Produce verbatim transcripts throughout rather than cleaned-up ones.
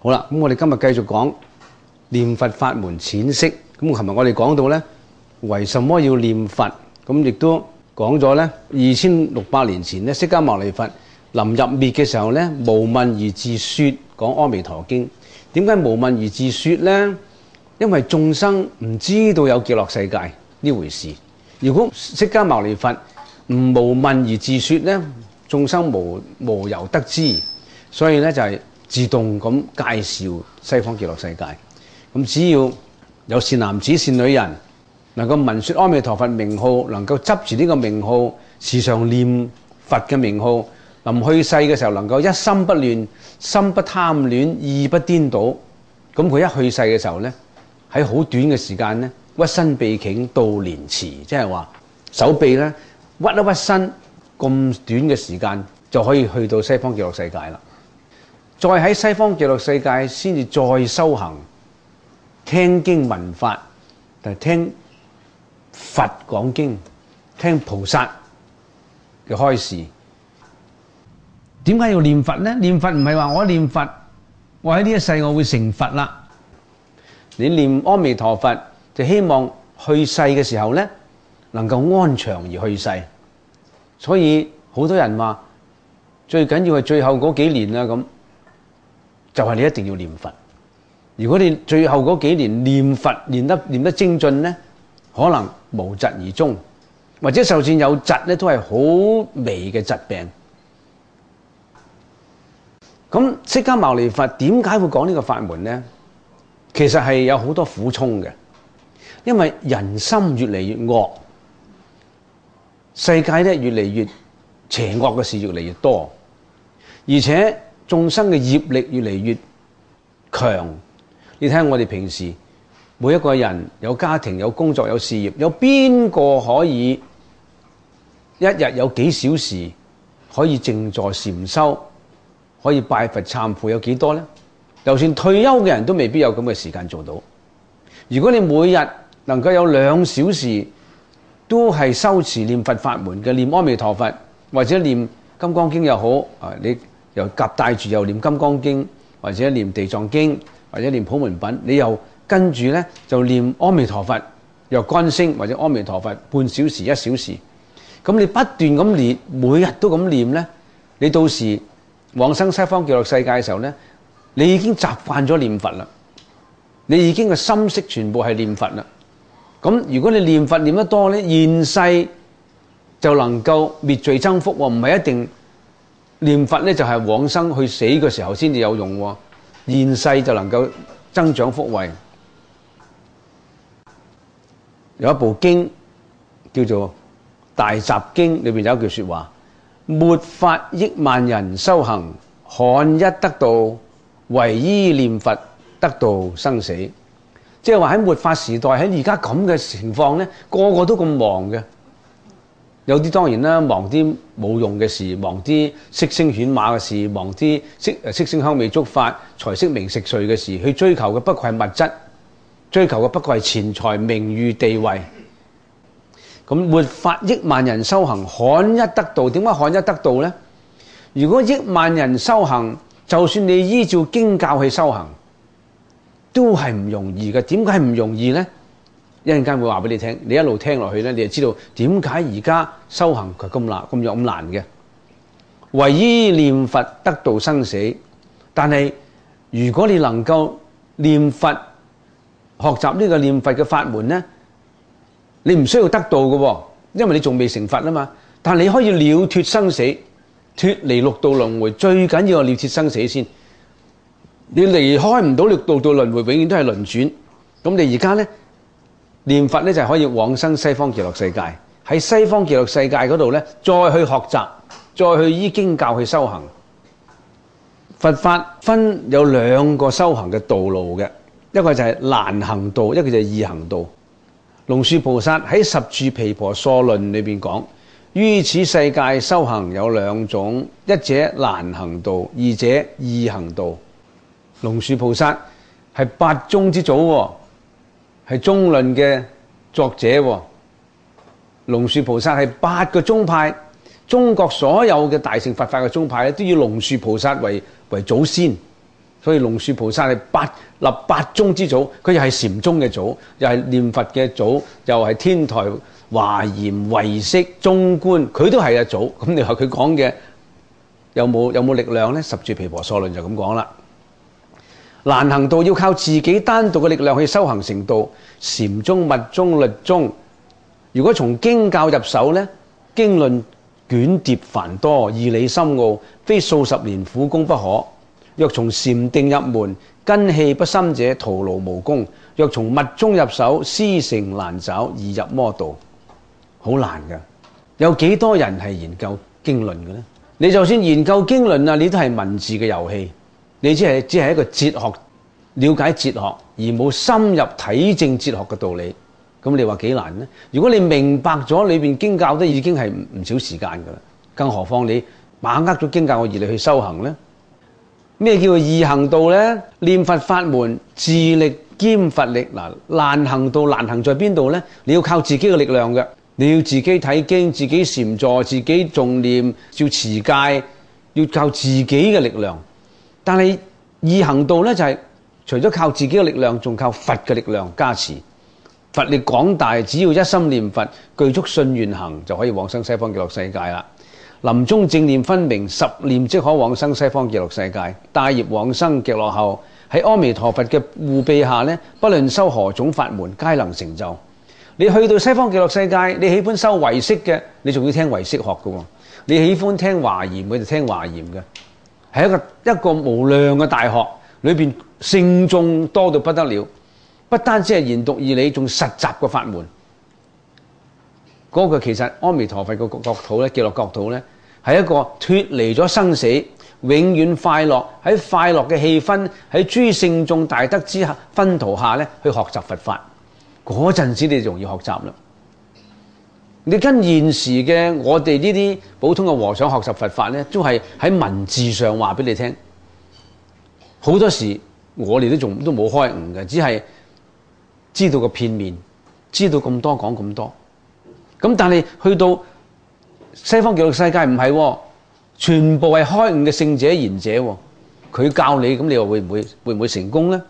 好啦，咁我哋今日繼續講念佛法門淺釋。咁琴日我哋講到呢，為什麼要念佛？咁亦都講咗呢，二千六百年前呢，釋迦牟尼佛臨入滅嘅時候呢，無問而自說講《阿彌陀經》。點解無問而自說呢？因為眾生唔知道有極樂世界呢回事。如果釋迦牟尼佛唔無問而自說呢，眾生無無由得知。所以呢，就係自動咁介紹西方極樂世界。咁只要有善男子善女人能夠聞說阿彌陀佛名號，能夠執持呢個名號，時常念佛嘅名號，臨去世嘅時候能夠一心不亂，心不貪戀，意不顛倒。咁佢一去世嘅時候呢，喺好短嘅時間呢，屈身臂頃到年遲，即係話手臂呢屈一屈身，咁短嘅時間就可以去到西方極樂世界啦。再喺西方極樂世界先至再修行，聽經聞法，但係聽佛講經，聽菩薩嘅開示。點解要念佛呢？念佛唔係話我念佛，我喺呢一世我會成佛啦。你念阿彌陀佛，就希望去世嘅時候呢，能夠安詳而去世。所以好多人話最緊要係最後嗰幾年啦，咁就係你一定要念佛。如果你最後嗰幾年念佛念得念得精進呢，可能無疾而終，或者就算有疾呢，都係好微嘅疾病。咁釋迦牟尼佛點解會講呢個法門呢？其實係有好多苦衷嘅，因為人心越嚟越惡，世界咧越嚟越邪惡嘅事越嚟越多，而且眾生嘅業力越嚟越強。你睇下我哋平時每一個人有家庭、有工作、有事業，有邊個可以一日有幾小時可以靜坐禪修，可以拜佛懺悔，有幾多呢？就算退休嘅人都未必有咁嘅時間做到。如果你每日能夠有兩小時都係修持念佛法門嘅，念阿彌陀佛或者念金剛經又好，啊，你又夾帶住又念金剛經，或者念地藏經，或者念普門品，你又跟住呢就念阿彌陀佛，又乾聲或者阿彌陀佛半小時一小時，咁你不斷咁念，每日都咁念呢，你到時往生西方極樂世界嘅時候呢，你已經習慣咗念佛啦，你已經個心識全部係念佛啦。咁如果你念佛念得多呢，現世就能夠滅罪增福喎，唔係一定念佛呢就係往生去死嘅時候先至有用喎，現世就能夠增長福慧。有一部經叫做《大集經》，裏面有一句說話：末法億萬人修行，罕一得道，唯依念佛得度生死。即係話喺末法時代，喺而家咁嘅情況呢，個個都咁忙嘅。有啲當然啦，忙啲冇用嘅事，忙啲色聲犬馬嘅事，忙啲色色聲香味觸法財色名食睡嘅事，去追求嘅不過係物質，追求嘅不過係錢財名譽地位。咁末法億萬人修行，罕一得道。點解罕一得道呢？如果億萬人修行，就算你依照經教去修行，都係唔容易嘅。點解唔容易呢？一陣間會話俾你聽，你一路聽落去呢，你就知道點解而家修行佢咁難咁有咁難嘅。唯依念佛得度生死，但係如果你能夠念佛，學習呢個念佛嘅法門呢，你唔需要得道嘅，因為你仲未成佛啊嘛。但係你可以了脫生死，脫離六道輪迴。最緊要係了脫生死先。你離開唔到六道道輪迴，永遠都係輪轉。咁你而家呢，念佛呢，就係可以往生西方極樂世界。喺西方極樂世界嗰度呢，再去學習，再去依經教去修行。佛法分有兩個修行嘅道路嘅，一個就係難行道，一個就係易行道。龍樹菩薩喺《十住毗婆娑論》裏邊講，於此世界修行有兩種，一者難行道，二者易行道。龍樹菩薩係八宗之祖喎，係中論嘅作者喎。龍樹菩薩係八個宗派，中國所有嘅大乘佛法嘅宗派咧，都以龍樹菩薩為為祖先。 所以龍樹菩薩係八立八宗之祖，佢又係禪宗嘅祖，又係念佛嘅祖，又係天台華嚴唯識中觀，佢都係啊祖。咁你話佢講嘅有冇有冇力量呢？十住毗婆娑論就咁講啦。難行道要靠自己單獨嘅力量去修行成道，禪宗、密宗、律宗，如果從經教入手呢，經論卷疊繁多，義理深奧，非數十年苦功不可。若從禪定入門，根器不深者，徒勞無功；若從密宗入手，師承難找，易入魔道。好難㗎，有幾多人係研究經論嘅呢？你就算研究經論啊，你都係文字嘅遊戲，你只係只係一個哲學，了解哲學而冇深入體證哲學嘅道理。咁你話幾難呢？如果你明白咗裏邊經教，都已經係唔少時間㗎啦，更何況你把握咗經教嘅義理去修行呢？咩叫做易行道呢？念佛法門自力兼佛力。嗱，難行道難行在邊度呢？你要靠自己嘅力量嘅，你要自己睇經，自己禪坐，自己誦念，要持戒，要靠自己嘅力量。但係易行道呢，就係、是、除咗靠自己嘅力量，仲靠佛嘅力量加持。佛力廣大，只要一心念佛，具足信願行，就可以往生西方極樂世界啦。臨終正念分明，十念即可往生西方極樂世界。帶業往生極樂後，喺阿彌陀佛嘅護庇下呢，不論修何種法門，皆能成就。你去到西方極樂世界，你喜歡修唯識嘅，你仲要聽唯識學嘅喎；你喜歡聽華嚴，佢就聽華嚴嘅。係一個一個無量嘅大學，裏邊聖眾多到不得了。不單止係研讀義理，仲實習個法門。嗰、那個其實阿彌陀佛個國土咧，極樂國土咧，係一個脫離咗生死，永遠快樂，喺快樂嘅氣氛，喺諸聖眾大德之下熏陶下咧，去學習佛法。嗰陣時你就容易學習啦。你跟現時嘅我哋呢啲普通嘅和尚學習佛法咧，都係喺文字上話俾你聽。好多時我哋都仲都冇開悟嘅，只係知道個片面，知道咁多講咁多。咁但係去到西方極樂世界唔係，全部係開悟嘅聖者賢者，佢教你，咁你又會唔會會唔會成功呢？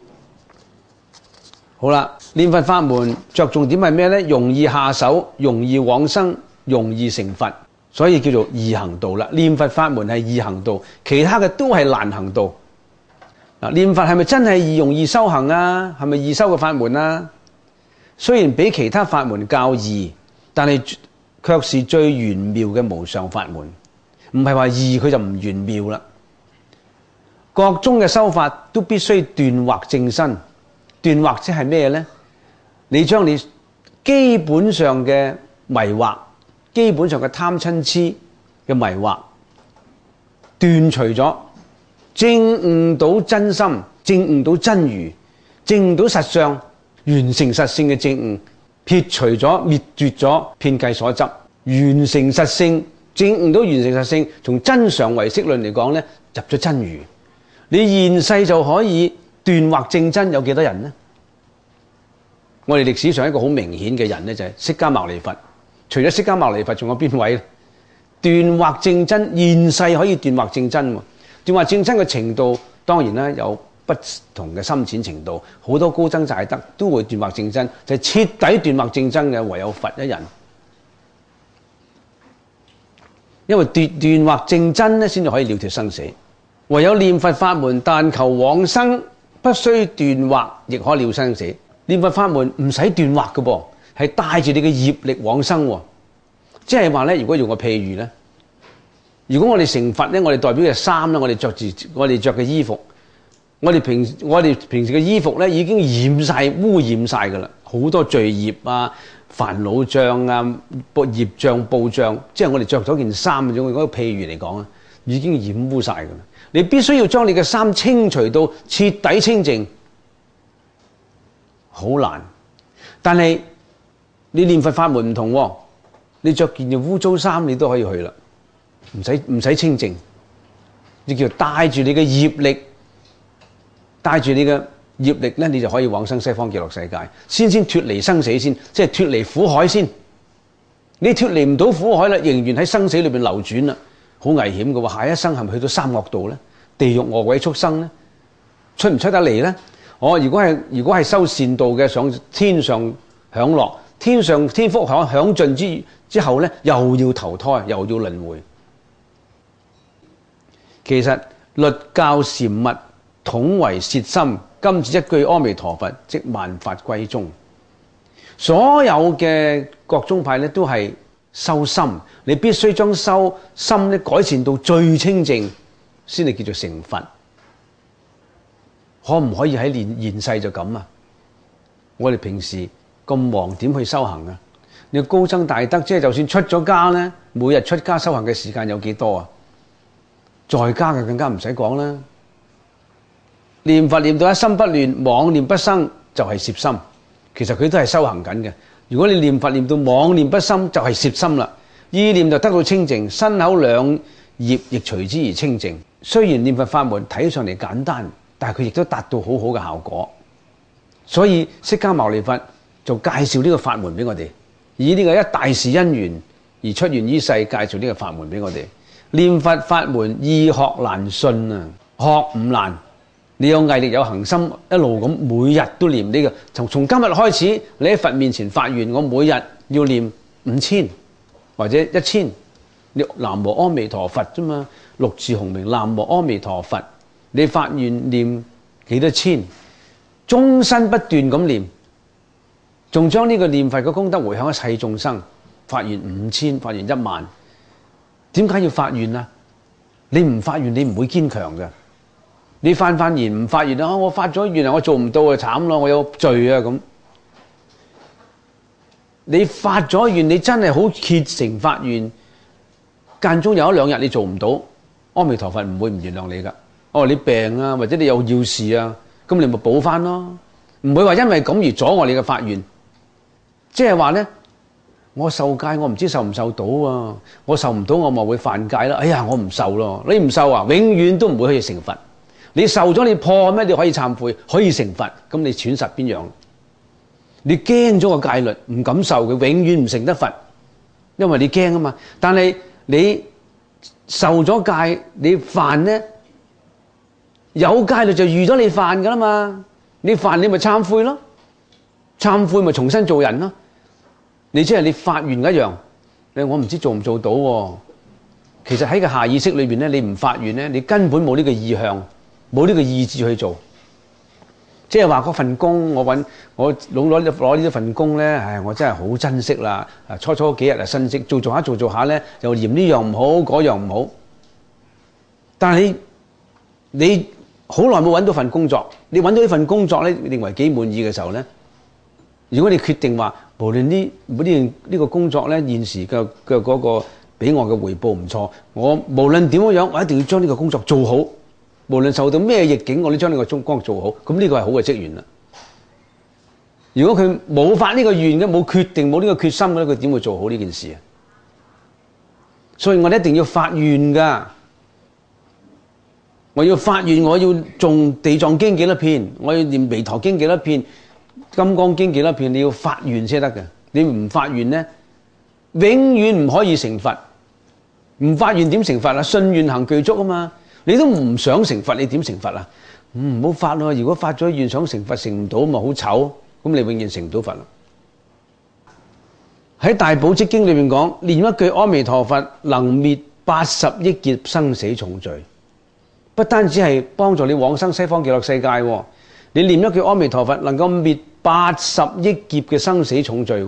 好啦，念佛法門着重點係咩呢？容易下手，容易往生，容易成佛，所以叫做易行道啦。念佛法門係易行道，其他嘅都係難行道。嗱，念佛係咪真係易容易修行啊？係咪易修嘅法門啊？雖然比其他法門較易，但係卻是最玄妙嘅無上法門。唔係話易佢就唔玄妙啦。各宗嘅修法都必須斷惑正身。斷惑即係咩呢？你將你基本上嘅迷惑，基本上嘅貪嗔痴嘅迷惑斷除咗，證悟到真心，證悟到真如，證悟到實相，完成實性嘅證悟，撇除咗滅絕咗遍計所執，完成實性，證悟到完成實性。從真常唯識論嚟講呢，入咗真如，你現世就可以斷惑正真。有幾多人呢？我哋歷史上一個好明顯嘅人呢，就係釋迦牟尼佛。除咗釋迦牟尼佛，仲有邊位呢？斷惑正真，現世可以斷惑正真。斷惑正真嘅程度當然啦，有不同嘅深淺程度。好多高僧大德都會斷惑正真，就係徹底斷惑正真嘅唯有佛一人。因為斷斷惑正真咧，先至可以了脫生死。唯有念佛法門，但求往生，不須斷惑，亦可了生死。念佛法門唔使斷惑嘅噃，係帶住你嘅業力往生。即係話咧，如果用個譬如咧，如果我哋成佛咧，我哋代表嘅衫咧，我哋着住我哋着嘅衣服，我哋平我哋平時嘅衣服咧，已經染晒污染晒噶啦，好多罪業啊、煩惱障啊、業障、報障，即係我哋着咗件衫嗰種嗰個譬如嚟講啊，已經染污晒噶啦。你必須要將你嘅衫清除到徹底清淨。好難，但係你念佛法門唔同，你着件污糟衫你都可以去啦，唔使唔使清淨，你叫帶住你嘅業力，帶住你嘅業力咧，你就可以往生西方極樂世界，先先脫離生死先，即係脫離苦海先。你脫離唔到苦海啦，仍然喺生死裏邊流轉啦，好危險嘅喎。下一生係咪去到三惡道咧？地獄餓鬼畜生咧？ 出唔出得嚟咧？我如果係如果係修善道嘅，上天上享樂，天上天福享享盡之之後咧，又要投胎，又要輪迴。其實律教禪密統為攝心，今次一句阿彌陀佛，即萬法歸宗。所有嘅各宗派咧都係修心，你必須將修心咧改善到最清淨，先至叫做成佛。可唔可以喺現現世就咁啊？我哋平時咁忙，點去修行啊？你要高僧大德，即係就算出咗家咧，每日出家修行嘅時間有幾多啊？在家嘅更加唔使講啦。念佛念到一心不亂，妄念不生，就係攝心。其實佢都係修行緊嘅。如果你念佛念到妄念不生，就係攝心啦。意念就得到清淨，身口兩業亦隨之而清淨。雖然念佛法門睇上嚟簡單，但係佢亦都達到好好嘅效果。所以釋迦牟尼佛就介紹呢個法門俾我哋，以呢個一大事因緣而出現於世，介紹呢個法門俾我哋。念佛法門易學難信啊，學唔難，你有毅力有恒心，一路咁每日都念呢個。從從今日開始，你喺佛面前發願，我每日要念五千或者一千，南無阿彌陀佛啫嘛，六字洪名南無阿彌陀佛。你發願念幾多千，終身不斷咁念，仲將呢個念佛嘅功德回向一切眾生。發願五千，發願一萬。點解要發願啊？你唔發願，你唔會堅強嘅。你發翻願唔發願啊？我發咗願啊，我做唔到啊，慘咯，我有罪啊咁。你發咗願，你真係好竭誠發願，間中有一兩日你做唔到，阿彌陀佛唔會唔原諒你噶。哦，你病啊，或者你有要事啊，咁你咪補翻咯，唔會話因為咁而阻礙你嘅發願。即係話咧，我受戒，我唔知受唔受到啊，我受唔到，我咪會犯戒啦。哎呀，我唔受咯，你唔受啊，永遠都唔會可以成佛。你受咗，你破咩？你可以懺悔，可以成佛，咁你損失邊樣？你驚咗個戒律，唔敢受，佢永遠唔成得佛，因為你驚啊嘛。但係你受咗戒，你犯咧，有戒律就預咗你犯噶啦嘛。你犯你咪懺悔咯，懺悔咪重新做人咯。你即係你發願一樣，你我唔知做唔做到喎。其實喺個下意識裏邊咧，你唔發願咧，你根本冇呢個意向，冇呢個意志去做。即係話嗰份工，我揾我攞攞攞呢一份工咧，唉，我真係好珍惜啦。啊，初初幾日啊，新職做做下做做下咧，又嫌呢樣唔好，嗰樣唔好。但係你你好耐冇揾到份工作，你揾到呢份工作咧，認為幾滿意嘅時候咧，如果你決定話，無論呢呢樣呢個工作咧，現時嘅嘅嗰個俾我嘅回報唔錯，我無論點樣，我一定要將呢個工作做好。無論受到咩逆境，我都將呢個中工做好。咁呢個係好嘅職員啦。如果佢冇發呢個願嘅，冇決定，冇呢個決心嘅，佢點會做好呢件事啊？所以我哋一定要發願噶。我要發願，我要誦地藏經幾多篇，我要念彌陀經幾多篇，金剛經幾多篇，你要發願先得嘅。你唔發願咧，永遠唔可以成佛。唔發願點成佛啊？信願行具足啊嘛。你都唔想成佛，你點成佛啊？唔好發咯！如果發咗願想成佛，成唔到咪好醜，咁你永遠成唔到佛啦。喺大寶積經裏面講，念一句阿彌陀佛，能滅八十億劫生死重罪。不單止係幫助你往生西方極樂世界，你念一句阿彌陀佛，能夠滅八十億劫嘅生死重罪。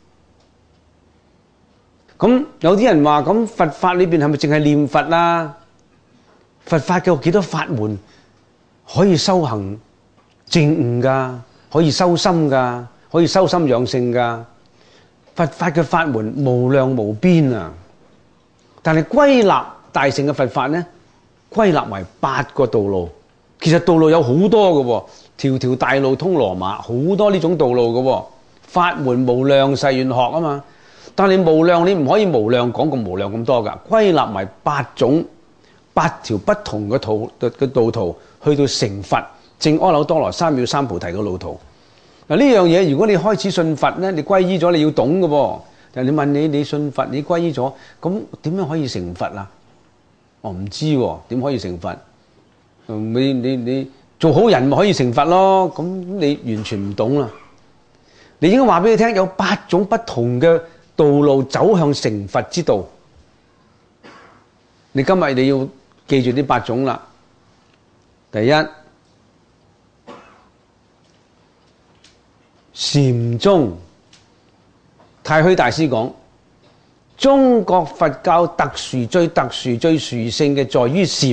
咁有啲人話，咁佛法裏邊係咪淨係念佛啊？佛法有幾多法門可以修行證悟噶，可以修心噶，可以修心養性噶。佛法嘅法門無量無邊啊！但係歸納大乘嘅佛法呢，歸納為八個道路。其實道路有好多嘅，條條大路通羅馬，好多呢種道路嘅。法門無量誓願學啊嘛，但係無量你唔可以無量講咁無量咁多噶，歸納為八種。八條不同嘅途嘅道途，去到成佛證阿耨多羅三藐三菩提嘅路途。嗱，呢樣嘢，如果你開始信佛咧，你皈依咗，你要懂嘅噃。但係你問你，你信佛，你皈依咗，咁點樣可以成佛啊？我唔知喎，點可以成佛？你你你做好人咪可以成佛咯。咁你完全唔懂啦。你應該話俾佢聽，有八種不同嘅道路走向成佛之道。你今日你要記住呢八種啦。第一，禪宗。太虛大師講，中國佛教特殊、最特殊、最殊勝嘅在於禪。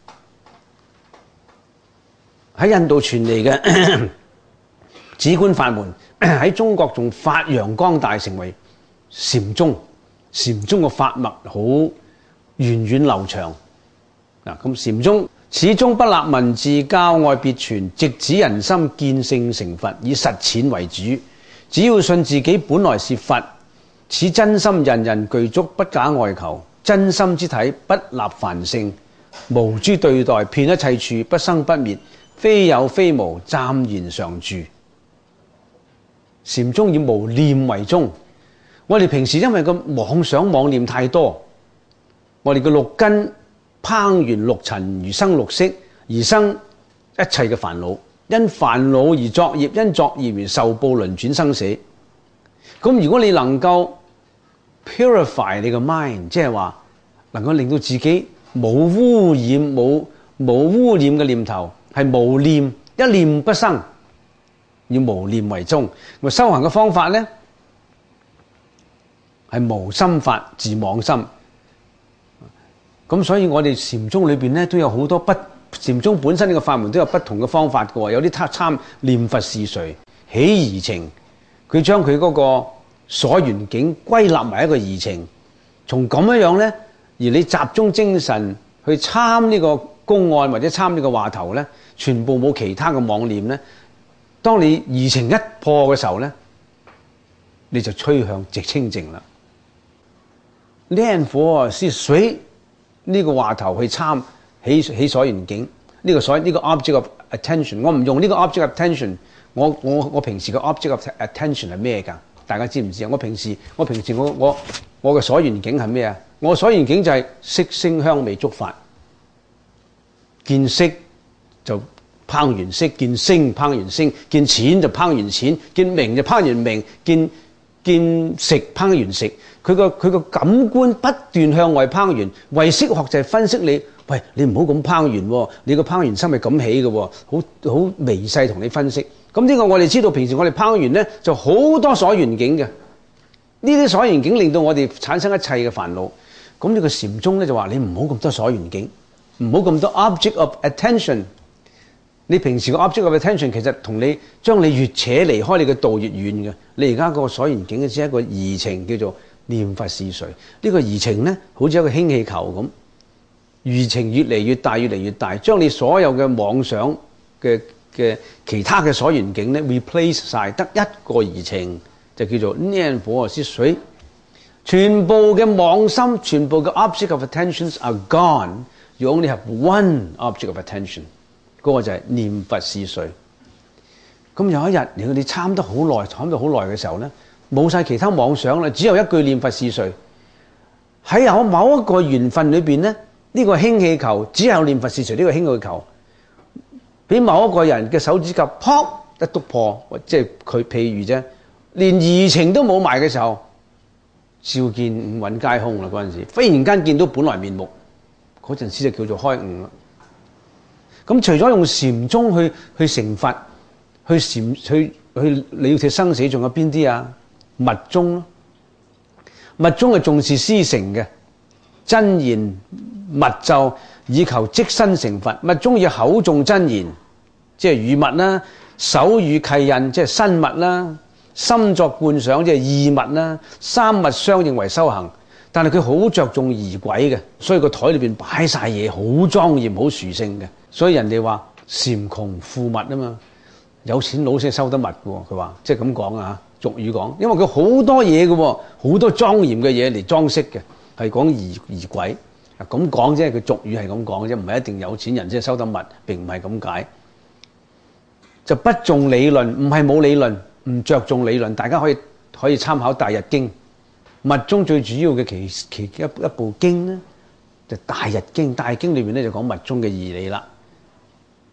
喺印度傳嚟嘅止觀法門，喺中國仲發揚光大，成為禪宗。禪宗嘅法脈好源遠流長。嗱，咁禪宗始終不立文字，教外別傳，直指人心，見性成佛，以實踐為主。只要信自己本來是佛，此真心人人具足，不假外求。真心之體，不立凡聖，無諸對待，遍一切處，不生不滅，非有非無，湛然常住。禪宗以無念為宗。我哋平時因為個妄想妄念太多，我哋嘅六根烹完六塵，而生六識，而生一切嘅煩惱。因煩惱而作業，因作業而受報輪轉生死。咁如果你能夠 purify 你個 mind， 即係話能夠令到自己冇污染、冇冇污染嘅念頭，係無念，一念不生，要無念為宗。咁修行嘅方法咧，係無心法自妄心。咁所以我哋禪宗裏邊咧都有好多不。禪宗本身呢個法門都有不同嘅方法嘅喎，有啲參參念佛是誰起疑情，佢將佢嗰個所緣境歸納埋一個疑情，從咁樣樣咧，而你集中精神去參呢個公案或者參呢個話頭咧，全部冇其他嘅妄念咧，當你疑情一破嘅時候咧，你就趨向直清淨啦。念佛是誰呢個話頭去參？起起所緣境，呢、這個所呢、這個 object of attention， 我唔用呢個 object of attention， 我我我平時個 object of attention 係咩㗎？大家知唔知啊？我平時我平時我我我嘅所緣境係咩啊？我所緣境就係色聲香味觸法，見色就烹完色，見聲烹完聲，見錢就烹完錢，見名就烹完名，見見食烹完食，佢個佢個感官不斷向外烹完，唯識學就係分析你。喂，你唔好咁烹完喎，你個烹完心係咁起嘅喎，好好微細同你分析。咁呢個我哋知道，平時我哋烹完咧就好多所緣境嘅，呢啲所緣境令到我哋產生一切嘅煩惱。咁呢個禪宗咧就話你唔好咁多所緣境，唔好咁多 object of attention。你平時個 object of attention 其實同你將你越扯離開你嘅道越遠嘅。你而家個所緣境只係一個疑情，叫做念佛是誰。呢個疑情咧好似一個氫氣球咁。餘情越嚟越大，越嚟越大，將你所有嘅妄想嘅嘅其他嘅所緣境咧 replace 晒，得一個疑情，就叫做念佛是誰。全部嘅妄心，全部嘅 object of attentions are gone。You only have one object of attention， 嗰個就係念佛是誰。咁有一日，如果你參得好耐，參得好耐嘅時候咧，冇晒其他妄想啦，只有一句念佛是誰。喺有某一個緣分裏邊咧。呢個氫氣球只有念佛是誰呢個氫氣球，俾某一個人嘅手指甲砰一篤破，即係佢譬如啫，連疑情都冇埋嘅時候，照見五蘊皆空啦。嗰陣時，忽然間見到本來面目，嗰陣時就叫做開悟啦。咁除咗用禪宗去去成佛，去禪去去了脫生死，仲有邊啲啊？密宗咯，密宗係重視師承嘅真言密咒，以求即身成佛。密宗以口誦真言，即係語密啦；手語契印，即係身密啦；心作觀想，即係意密啦。三密相應為修行，但係佢好着重儀軌嘅，所以個台裏邊擺晒嘢，好莊嚴，好殊勝嘅。所以人哋話禪窮富密啊嘛，有錢佬先收得密嘅。佢話即係咁講啊，俗語講，因為佢好多嘢嘅，好多莊嚴嘅嘢嚟裝飾嘅，係講儀儀軌。咁講啫，佢俗語係咁講啫，唔係一定有錢人先收得密，並唔係咁解。就不重理論，唔係冇理論，唔着重理論，大家可以可以參考《大日經》。密宗最主要嘅其其一一部經咧，就《大日經》。《大日經》裏邊咧就講密宗嘅義理啦。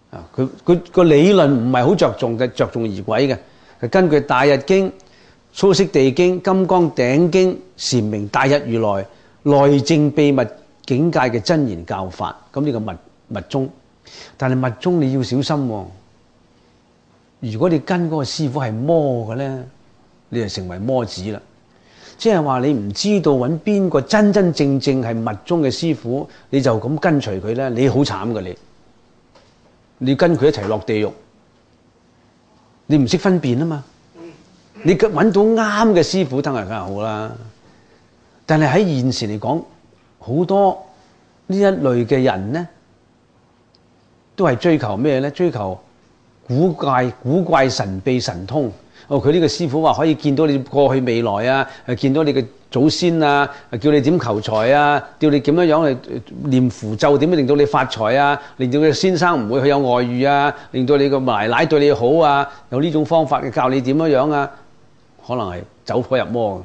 啊，佢佢個理論唔係好着重嘅，着重儀軌嘅，係根據《大日經》、《蘇悉地經》、《金剛頂經》闡明大日如來內證秘密境界嘅真言教法。咁呢個密密宗，但係密宗你要小心喎。如果你跟嗰個師傅係魔嘅咧，你就成為魔子啦。即係話你唔知道揾邊個真真正正係密宗嘅師傅，你就咁跟隨佢咧，你好慘㗎你。你跟佢一齊落地獄，你唔識分辨啊嘛。你揾到啱嘅師傅，當然梗係好啦。但係喺現時嚟講，好多呢一類嘅人咧，都係追求咩咧？追求古怪、古怪神秘神通。哦，佢呢個師傅話可以見到你過去未來啊，誒見到你嘅祖先啊，叫你點求財啊，叫你點樣樣去念符咒，點樣令到你發財啊，令到你先生唔會去有外遇啊，令到你個奶奶對你好啊，有呢種方法嘅教你點樣樣啊，可能係走火入魔。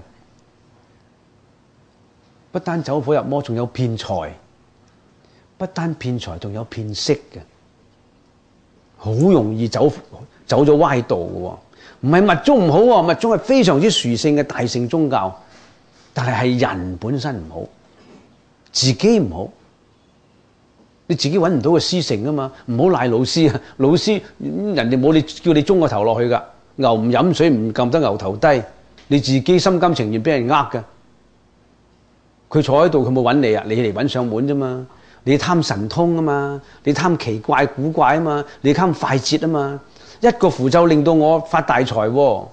不單走火入魔，仲有騙財，不單騙財，仲有騙色嘅，好容易走走咗歪道嘅喎。唔係密宗唔好喎，密宗係非常之殊勝嘅大乘宗教，但係係人本身唔好，自己唔好，你自己揾唔到個師承啊嘛，唔好賴老師啊，老師人哋冇你叫你中個頭落去㗎，牛唔飲水唔撳得牛頭低，你自己心甘情願俾人呃㗎，佢坐喺度佢冇揾你啊，你嚟揾上門啫嘛，你貪神通啊嘛，你貪奇怪古怪啊嘛，你貪快捷啊嘛。一個符咒令到我發大財喎。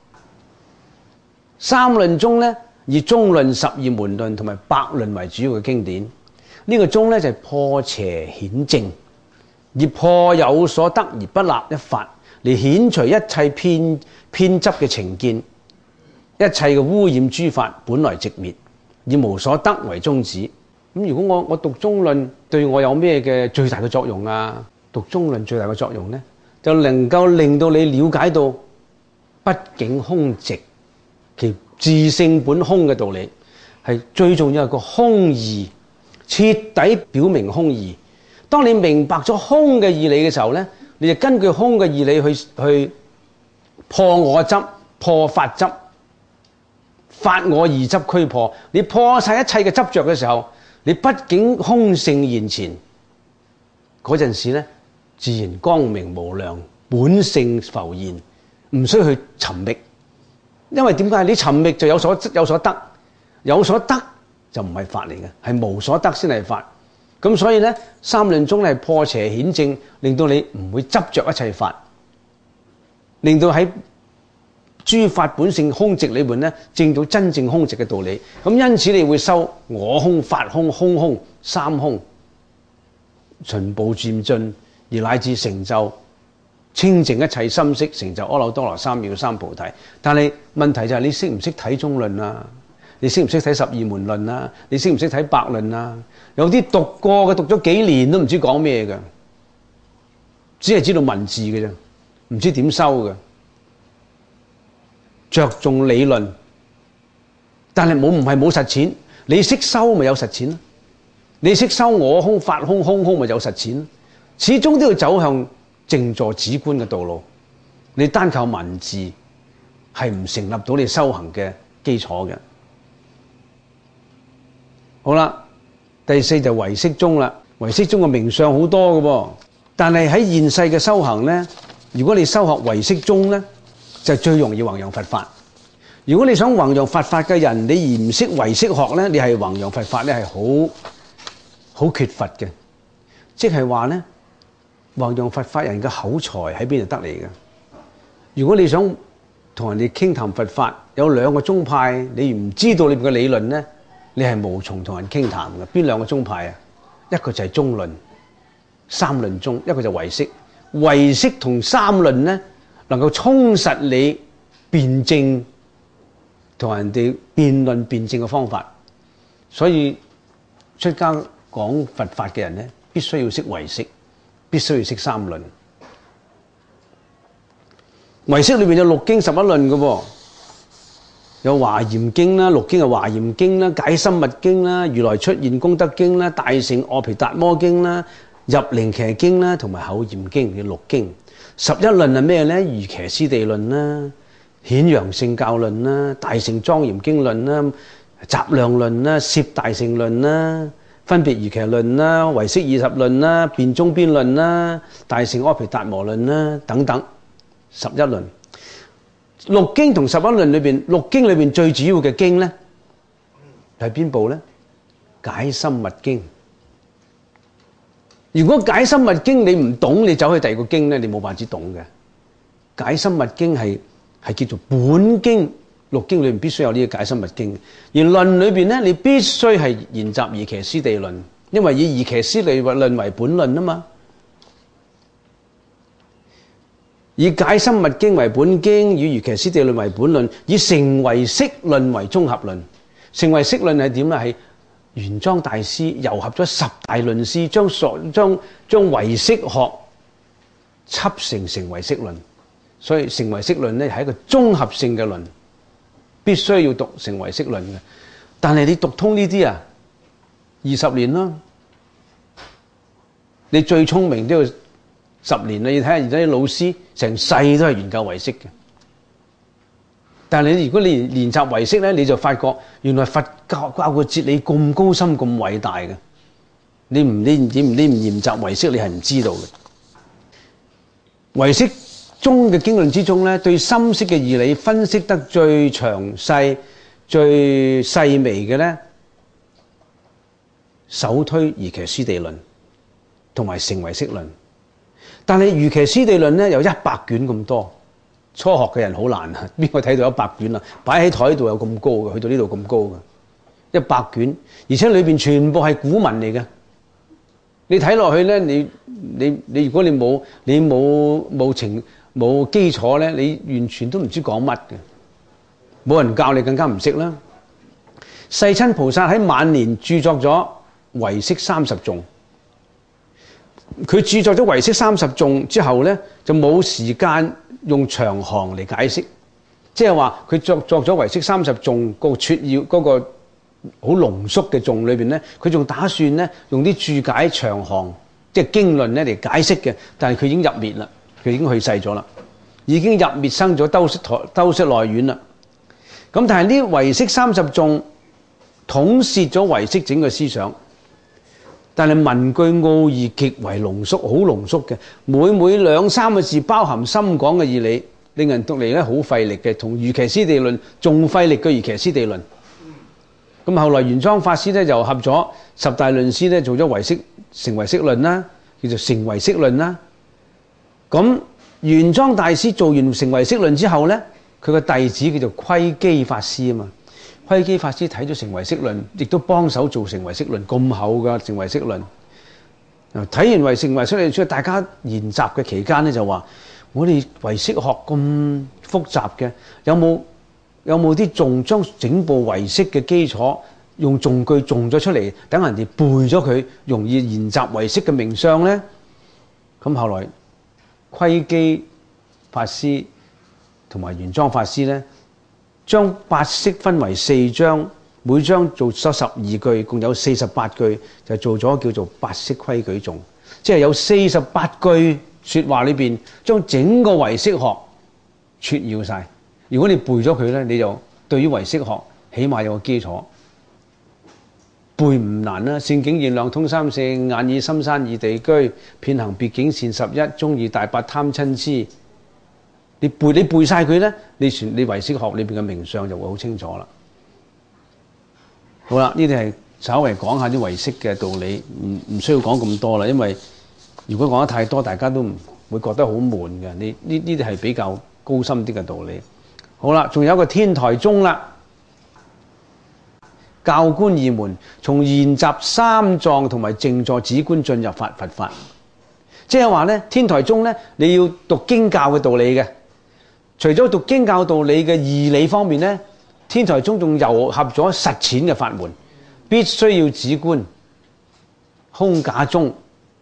三論宗咧，以中論、十二門論同埋百論為主要嘅經典。呢、這個宗咧就係、是、破邪顯正，以破有所得而不立一法，嚟顯除一切偏偏執嘅情見，一切嘅污染諸法本來寂滅，以無所得為宗旨。咁如果我我讀中論對我有咩嘅最大嘅作用啊？讀中論最大嘅作用咧？就能夠令到你了解到畢竟空寂其自性本空嘅道理，係最重要係個空義，徹底表明空義。當你明白咗空嘅義理嘅時候咧，你就根據空嘅義理去去破我執、破法執、法我二執俱破。你破晒一切嘅執着嘅時候，你畢竟空性現前嗰陣時咧，自然光明無量，本性浮現，唔需要去尋覓。因為點解？你尋覓就有所有所得，有所得就唔係法嚟嘅，係無所得先係法。咁所以咧，三論宗係破邪顯正，令到你唔會執着一切法，令到喺諸法本性空寂裏面咧，證到真正空寂嘅道理。咁因此你會修我空、法空、空空三空，循步漸進，而乃至成就清淨一切心識，成就阿耨多羅三藐三菩提。但係問題就係你識唔識睇中論啊？你識唔識睇十二門論啊？你識唔識睇百論啊？有啲讀過嘅，讀咗幾年都唔知講咩嘅，只係知道文字嘅啫，唔知點修嘅，着重理論，但係冇唔係冇實踐。你識修咪有實踐咯？你識修我空、法空、空空咪有實踐咯？始終都要走向靜坐止觀嘅道路。你單靠文字係唔成立到你修行嘅基礎嘅。好啦，第四就唯識宗啦。唯識宗嘅名相好多嘅噃，但係喺現世嘅修行咧，如果你修學唯識宗咧，就最容易弘揚佛法。如果你想弘揚佛法嘅人，你而唔識唯識學咧，你係弘揚佛法咧係好好缺乏嘅。即係話咧，弘揚佛法人嘅口才喺邊度得嚟嘅？如果你想同人哋傾談佛法，有兩個宗派，你唔知道裏邊嘅理論咧，你係無從同人傾談嘅。邊兩個宗派啊？一個就係中論，三論宗；一個就唯識。唯識同三論咧，能夠充實你辯證同人哋辯論辯證嘅方法。所以出家講佛法嘅人咧，必須要識唯識，必須要識三論。唯識裏邊有六經十一論嘅喎，有華嚴經啦，六經係華嚴經啦，解深密經啦，如來出現功德經啦，大乘臥毗達摩經啦， 入靈騎經啦，同埋口驗經嘅六經。十一論係咩咧？瑜伽師地論啦、顯揚聖教論啦、大乘莊嚴經論啦、集量論啦、攝大乘論啦、分別瑜伽論啦、唯識二十論啦、辯中邊論啦、大乘阿毗達摩論啦等等。十一論。六經同十一論裏邊，六經裏邊最主要嘅經咧係邊部咧？解深密經。如果解深密經你唔懂，你走去第二個經咧，你冇辦法懂嘅。解深密經係係叫做本經，六經裏邊必須有呢個解深密經。而論裏邊咧，你必須係研習瑜伽師地論，因為以瑜伽師地論為本論啊嘛。以解深密經為本經，以瑜伽師地論為本論，以成唯識論為綜合論。成唯識論係點咧？係玄奘大師糅合咗十大論師，將所將將唯識學輯成成唯識論。所以成唯識論咧係一個綜合性嘅論，必須要讀成唯識論嘅。但係你讀通呢啲啊，二十年啦，你最聰明都要十年啦。你睇下而家啲老師成世都係研究唯識嘅。但係你如果你練習唯識咧，你就發覺原來佛教教嘅哲理咁高深咁偉大嘅。你唔你你唔你唔研習唯識，你係唔知道嘅。唯識中嘅經論之中咧，對深識嘅義理分析得最詳細、最細微嘅咧，首推瑜伽師地論同埋成唯識論。但係瑜伽師地論咧有一百卷咁多。初學嘅人好難啊！邊個睇到一百卷啊？擺喺台度有咁高嘅，去到呢度咁高嘅一百卷，而且裏邊全部係古文嚟嘅。你睇落去咧，你你你，如果你冇你冇冇情冇基礎咧，你完全都唔知講乜嘅。冇人教你，更加唔識啦。世親菩薩喺晚年著作咗唯識三十頌。佢著作咗唯識三十頌之後咧，就冇時間用長行嚟解釋，即係話佢作作咗唯識三十頌個撮要嗰個好濃縮嘅頌裏邊咧，佢仲打算咧用啲注解長行即係經論咧嚟解釋嘅，但係佢已經入滅啦，佢已經去世咗啦，已經入滅生咗兜率台兜率內院啦。咁但係呢唯識三十頌統攝咗唯識整個思想。但係文句奧義極為濃縮，好濃縮嘅，每每兩三個字包含深廣嘅義理，令人讀嚟咧好費力嘅，同瑜伽師地論仲費力過瑜伽師地論。咁後來玄奘法師咧又合咗十大論師咧做咗唯識成唯識論啦，叫做成唯識論啦。咁玄奘大師做完成唯識論之後咧，佢個弟子叫做窺基法師啊嘛。窺基法師睇咗成唯識論，亦都幫手做成唯識論咁厚噶成唯識論。睇完唯成唯識論，大家研習嘅期間咧就話：我哋唯識學咁複雜嘅，有冇有冇啲頌將整部唯識嘅基礎用頌句頌咗出嚟，等人哋背咗佢，容易研習唯識嘅名相咧？咁後來窺基法師同埋玄奘法師咧，將八識分為四章，每章做咗十二句，共有四十八句，就做咗叫做八識規矩頌，即係有四十八句說話裏邊，將整個唯識學撮要晒。如果你背咗佢咧，你就對於唯識學起碼有個基礎。背唔難啦，聖境現量通三性，眼耳心山二地居，遍行別境善十一，中二大八貪嗔痴。你背你背晒佢咧，你全你唯識學裏邊嘅名相就會好清楚啦。好啦，呢啲係稍微講下啲唯識嘅道理，唔唔需要講咁多啦，因為如果講得太多，大家都唔會覺得好悶嘅。你呢呢啲係比較高深啲嘅道理。好啦，仲有一個天台宗啦，教觀二門，從研習三藏同埋靜坐止觀進入法佛法，即係話咧，天台宗咧你要讀經教嘅道理嘅。除咗讀經教道理嘅義理方面咧，天台宗仲糅合咗實踐嘅法門，必須要止觀空假中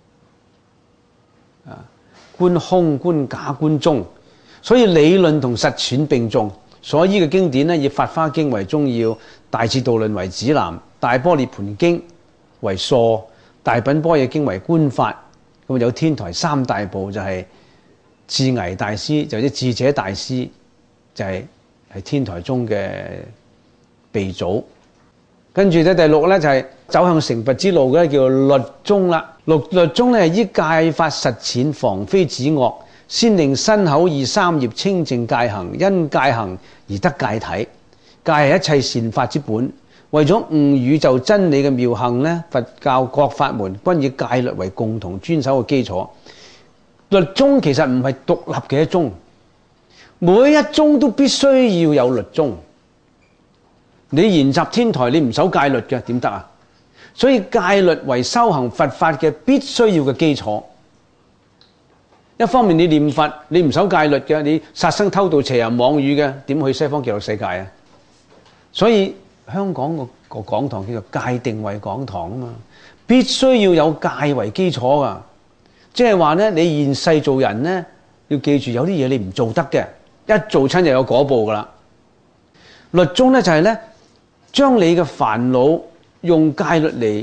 啊，觀空觀假觀中，所以理論同實踐並重。所依嘅經典咧，以《法華經》為宗要，《大智度論》為指南，《大般涅槃經》為疏，《大品般若經》為觀法， 咁有天台三大部就係智危大師，就啲智者大師，就係、是、係天台宗嘅鼻祖。跟住咧第六咧就係、是、走向成佛之路嘅叫律宗啦。律律宗咧係依戒法實踐，防非止惡，先令身口意三業清淨戒行，因戒行而得戒體。戒係一切善法之本。為咗悟宇宙真理嘅妙行咧，佛教各法門均以戒律為共同遵守嘅基礎。律宗其實唔係獨立嘅一宗，每一宗都必須要有律宗。你研習天台，你唔守戒律嘅點得啊？所以戒律為修行佛法嘅必須要嘅基礎。一方面你念佛，你唔守戒律嘅，你殺生偷盜邪淫妄語嘅，點去西方極樂世界啊？所以香港個個講堂叫做戒定慧講堂啊嘛，必須要有戒為基礎噶。即係話咧，你現世做人咧，要記住有啲嘢你唔做得嘅，一做親就有果報噶啦。律宗咧就係咧，將你嘅煩惱用戒律嚟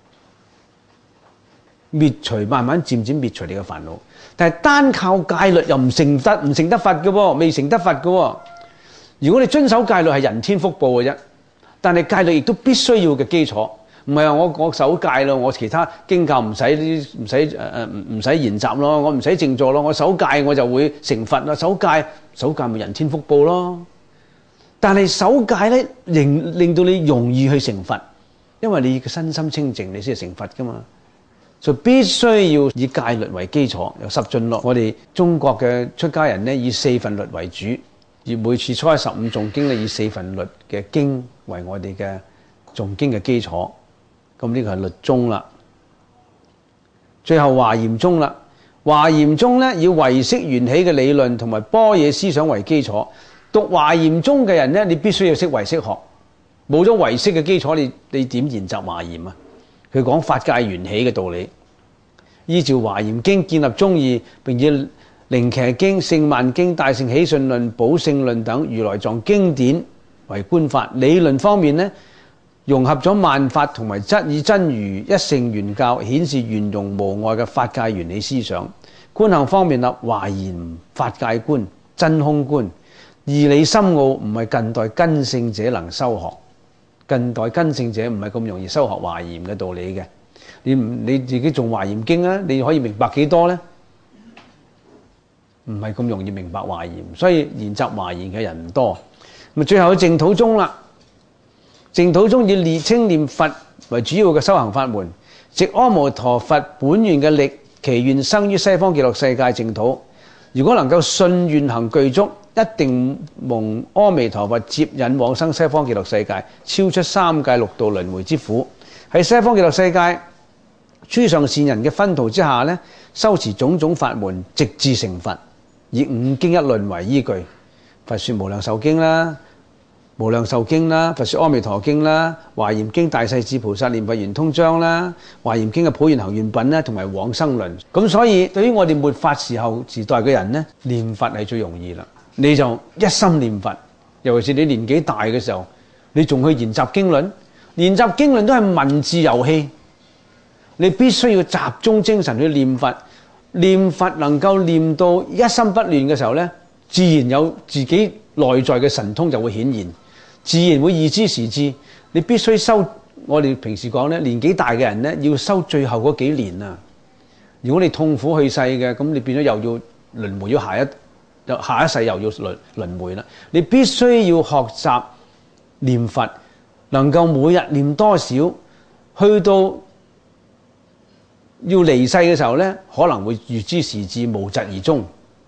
滅除，慢慢漸漸滅除你嘅煩惱。但係單靠戒律又唔成得，唔成得佛嘅喎，未成得佛嘅喎。如果你遵守戒律係人天福報嘅啫，但係戒律亦都必須要嘅基礎。唔係話我我守戒咯，我其他經教唔使唔使誒誒唔唔使研習咯，我唔使靜坐咯，我守戒我就會成佛啦。守戒守戒咪人天福報咯。但係守戒咧，令令到你容易去成佛，因為你嘅身心清淨，你先係成佛噶嘛。就必須要以戒律為基礎，由十進律。我哋中國嘅出家人咧，以四分律為主，而每次初一十五誦經咧，以四分律嘅經為我哋嘅誦經嘅基礎。咁呢個係律宗啦。最後華嚴宗啦，華嚴宗咧以唯識緣起嘅理論同埋般若思想為基礎。讀華嚴宗嘅人咧，你必須要識唯識學，冇咗唯識嘅基礎，你你點研習華嚴啊？佢講法界緣起嘅道理，依照華嚴經建立宗義，並以靈伽經、聖曼經、大乘起信論、寶性論等如來藏經典為觀法。理論方面咧，融合咗萬法同埋質以真如一乘圓教，顯示圓融無礙嘅法界緣起思想。觀行方面啦，華嚴法界觀、真空觀，義理深奧，唔係近代根性者能修學。近代根性者唔係咁容易修學華嚴嘅道理嘅。你唔你自己誦華嚴經啊，你可以明白幾多呢？唔係咁容易明白華嚴，所以研習華嚴嘅人唔多。咁最後去淨土宗啦。淨土宗以列稱念佛為主要嘅修行法門，藉阿彌陀佛本願嘅力，其願生於西方極樂世界淨土。如果能夠信願行具足，一定蒙阿彌陀佛接引往生西方極樂世界，超出三界六道輪迴之苦。喺西方極樂世界諸上善人嘅熏陶之下呢，修持種種法門，直至成佛。以五經一論為依據，佛說無量壽經啦、無量壽經啦、佛說阿彌陀經啦、華嚴經大勢至菩薩念佛圓通章啦、華嚴經嘅普願行願品啦，同埋往生論。咁所以對於我哋末法時候時代嘅人呢，念佛係最容易啦。你就一心念佛，尤其是你年紀大嘅時候，你仲去研習經論，研習經論都係文字遊戲，你必須要集中精神去念佛。念佛能夠念到一心不亂嘅時候呢，自然有自己內在嘅神通就會顯現，自然會意知時至。你必須修，我哋平時講呢，年紀大嘅人呢，要修最後嗰幾年啊。如果你痛苦去世嘅，咁你變咗又要輪迴，要下一下一世又要輪輪迴啦。你必須要學習念佛，能夠每日念多少，去到要離世嘅時候呢，可能會預知時至，無疾而終。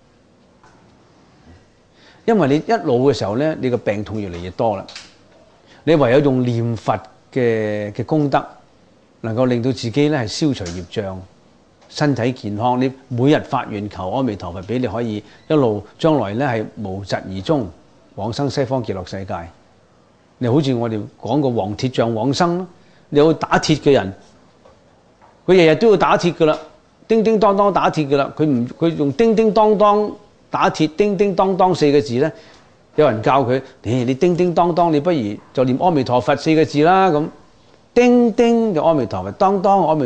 因為你一老嘅時候呢，你個病痛越嚟越多啦。你唯有用念佛嘅嘅功德，能夠令到自己呢係消除業障，身體健康。你每日發願求阿彌陀佛俾你可以一路將來呢係無疾而終，往生西方極樂世界。你好似我哋講個黃鐵匠往生咯，你有打鐵嘅人，佢日日都要打鐵噶啦，叮叮當當打鐵噶啦。佢唔佢用叮叮當當打鐵，叮叮當當四個字咧，有人教佢，你你叮叮當當，你不如就念阿彌陀佛四個字啦。咁叮叮嘅阿彌陀佛，當當阿彌陀佛，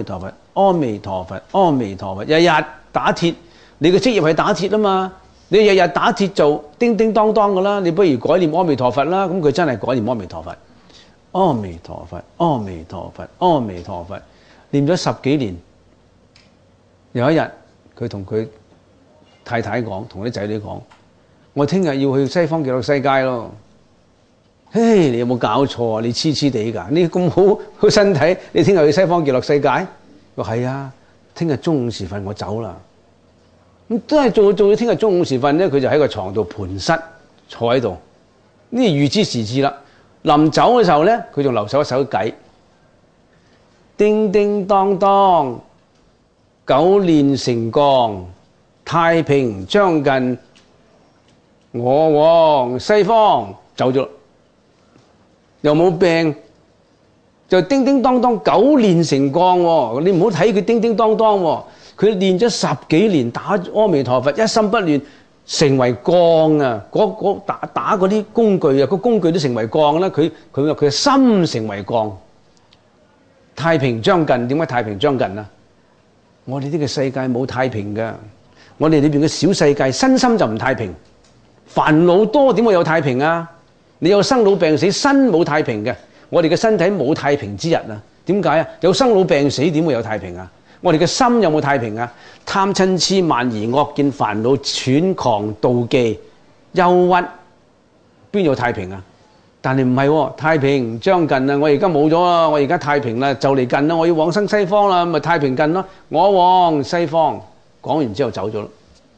阿彌陀佛，阿彌陀佛，日日打鐵，你嘅職業係打鐵啊嘛，你日日打鐵做叮叮當當噶啦，你不如改念阿彌陀佛啦，咁佢真係改念阿彌陀佛，阿彌陀佛，阿彌陀佛，阿彌陀佛，念咗十幾年，有一日佢同佢太太講，同啲仔女講，我聽日要去西方極樂世界咯。嘿，你有冇搞錯啊？你黐黐地㗎，你咁好好身體，你聽日去西方極樂世界？話係啊，聽日中午時分我走啦。咁都係做做到聽日中午時分咧，佢就喺個床度盤膝坐喺度。呢預知時至啦，臨走嘅時候咧，佢仲留守一手偈：叮叮當當，九煉成鋼，太平將近，我往西方。走咗。又冇病，就叮叮當當九煉成鋼喎。你唔好睇佢叮叮當當喎，佢練咗十幾年打阿彌陀佛，一心不亂，成為鋼啊！嗰嗰打打嗰啲工具啊，個工具都成為鋼啦。佢佢話佢嘅心成為鋼。太平將近，點解太平將近啊？我哋呢個世界冇太平㗎，我哋裏邊嘅小世界，身心就唔太平，煩惱多，點會有太平啊？你有生老病死，身冇太平嘅，我哋嘅身體冇太平之日啊？點解啊？有生老病死，點會有太平啊？我哋嘅心有冇太平啊？貪嗔痴慢疑惡見煩惱竄狂妒忌憂鬱，邊有太平啊？但係唔係喎，太平將近啦！我而家冇咗啦，我而家太平啦，就嚟近啦，我要往生西方啦，咪太平近咯，我往西方。講完之後走咗啦。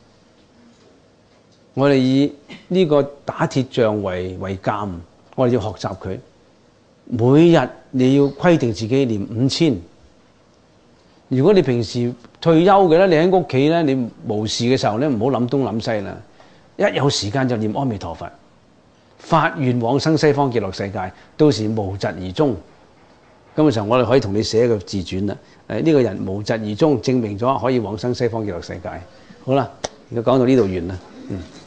我哋以呢個打鐵匠為為鑑，我哋要學習佢。每日你要規定自己念五千。如果你平時退休嘅咧，你喺屋企咧，你無事嘅時候咧，唔好諗東諗西啦。一有時間就念阿彌陀佛，發願往生西方極樂世界，到時無疾而終。咁嘅時候，我哋可以同你寫一個自傳啦。誒，呢個人無疾而終，證明咗可以往生西方極樂世界。好啦，而家講到呢度完啦。嗯。